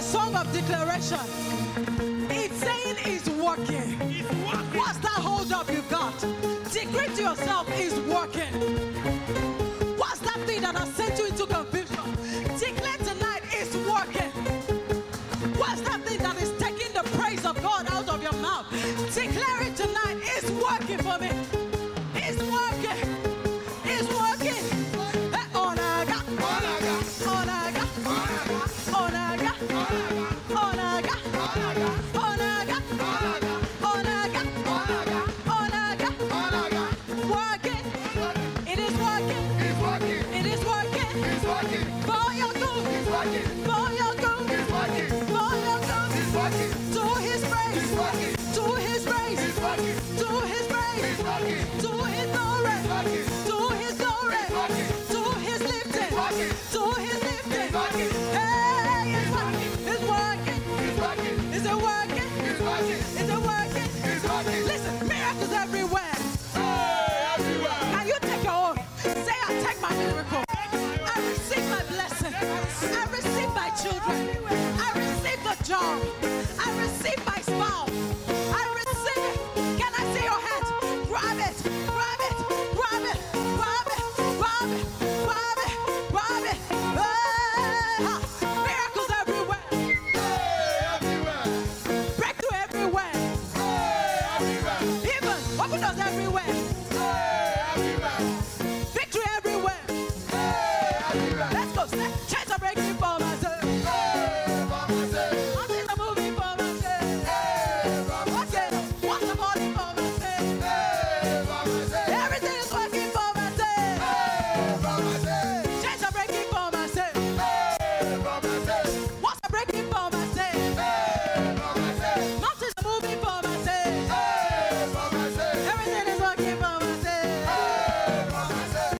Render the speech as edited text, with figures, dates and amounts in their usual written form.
song of declaration. It's saying it's working. It's working. What's that hold up you got? Decree to yourself, it's working. What's that thing that has sent you into confusion? Declare tonight, it's working. What's that thing that is taking the praise of God out of your mouth? Declare it tonight, it's working for me. It's working. It's working. Hey, onaga. Onaga. Onaga. Onaga. Onaga. Onaga. Onaga. Onaga. Onaga. Onaga. Onaga. Onaga. Working. It is working. It's working. It is working. It's working. For your good. It's working. For your good. It's working. For your good. It's working. To his praise. It's working. To his praise. It's working. To his praise. It's working. To his glory. It's working. To his glory. It's working. To his lifting. It's working. To his lifting. It's working. Hey, it's working. It's working. It's working. Is it working? It's working. Is it working? It's working. Listen, miracles everywhere. Hey, everywhere. Can you take your own? Say, I take my miracle. I receive my blessing. I receive my children. I receive the job. I receive my spouse. I receive it. Can I see your hands? Grab it. Grab it. Grab it. Grab it. Grab it. Grab it. Grab it. Ah, miracles everywhere. Hey, everywhere. Breakthrough everywhere. Hey, everywhere. Even open doors everywhere. Hey, everywhere.